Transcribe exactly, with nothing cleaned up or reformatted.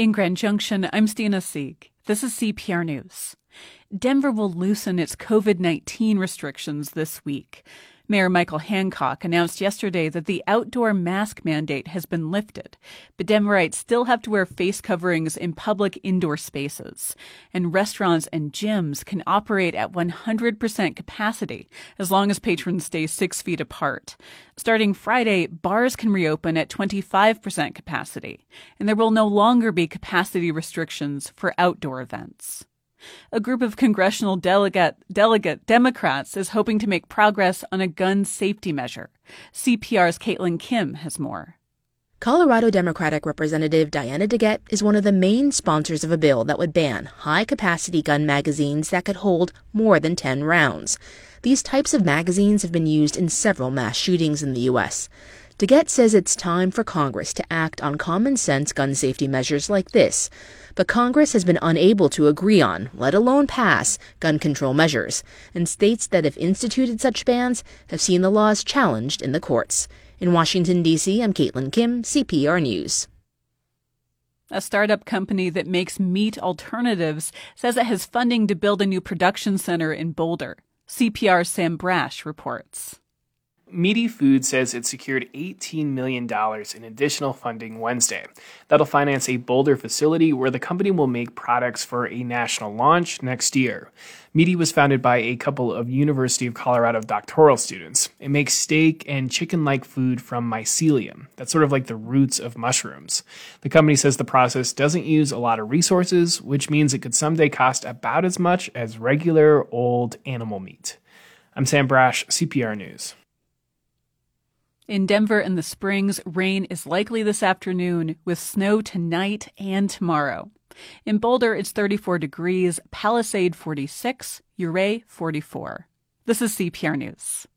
In Grand Junction, I'm Stina Sieg. This is C P R News. Denver will loosen its covid nineteen restrictions this week. Mayor Michael Hancock announced yesterday that the outdoor mask mandate has been lifted, but Denverites still have to wear face coverings in public indoor spaces, and restaurants and gyms can operate at one hundred percent capacity as long as patrons stay six feet apart. Starting Friday, bars can reopen at twenty-five percent capacity, and there will no longer be capacity restrictions for outdoor events. A group of congressional delegate, delegate Democrats is hoping to make progress on a gun safety measure. C P R's Caitlin Kim has more. Colorado Democratic Representative Diana DeGette is one of the main sponsors of a bill that would ban high-capacity gun magazines that could hold more than ten rounds. These types of magazines have been used in several mass shootings in the U S DeGette says it's time for Congress to act on common-sense gun safety measures like this. But Congress has been unable to agree on, let alone pass, gun control measures, and states that have instituted such bans have seen the laws challenged in the courts. In Washington, D C, I'm Caitlin Kim, C P R News. A startup company that makes meat alternatives says it has funding to build a new production center in Boulder. C P R's Sam Brash reports. Meaty Food says it secured eighteen million dollars in additional funding Wednesday. That'll finance a Boulder facility where the company will make products for a national launch next year. Meaty was founded by a couple of University of Colorado doctoral students. It makes steak and chicken-like food from mycelium. That's sort of like the roots of mushrooms. The company says the process doesn't use a lot of resources, which means it could someday cost about as much as regular old animal meat. I'm Sam Brash, C P R News. In Denver and the Springs, rain is likely this afternoon with snow tonight and tomorrow. In Boulder, it's thirty-four degrees, Palisade forty-six, Ouray forty-four. This is C P R News.